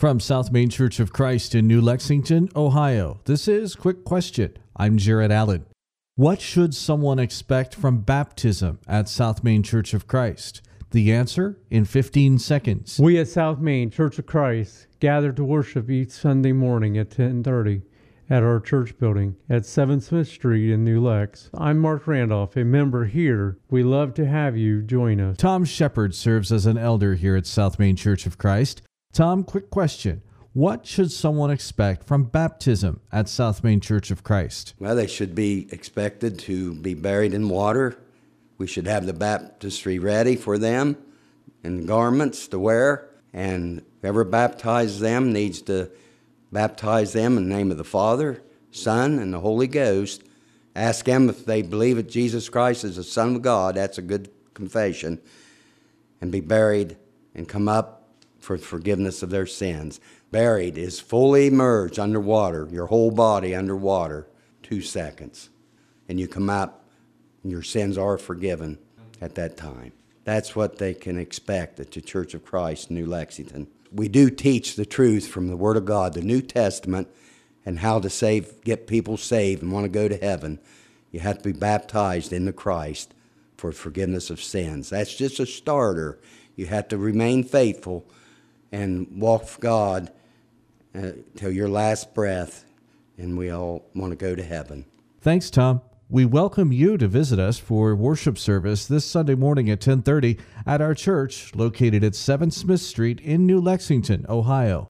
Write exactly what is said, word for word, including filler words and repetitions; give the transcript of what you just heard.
From South Main Church of Christ in New Lexington, Ohio, this is Quick Question. I'm Jared Allen. What should someone expect from baptism at South Main Church of Christ? The answer in fifteen seconds. We at South Main Church of Christ gather to worship each Sunday morning at ten thirty at our church building at seven Smith Street in New Lex. I'm Mark Randolph, a member here. We love to have you join us. Tom Shepard serves as an elder here at South Main Church of Christ. Tom, quick question. What should someone expect from baptism at South Main Church of Christ? Well, they should be expected to be buried in water. We should have the baptistry ready for them and garments to wear. And whoever baptizes them needs to baptize them in the name of the Father, Son, and the Holy Ghost. Ask them if they believe that Jesus Christ is the Son of God. That's a good confession. And be buried and come up for forgiveness of their sins. Buried is fully immersed underwater, your whole body underwater, two seconds. And you come out and your sins are forgiven at that time. That's what they can expect at the Church of Christ, New Lexington. We do teach the truth from the Word of God, the New Testament, and how to save, get people saved and want to go to heaven. You have to be baptized into Christ for forgiveness of sins. That's just a starter. You have to remain faithful and walk with God uh, till your last breath, and we all want to go to heaven. Thanks, Tom. We welcome you to visit us for worship service this Sunday morning at ten thirty at our church located at seven Smith Street in New Lexington, Ohio.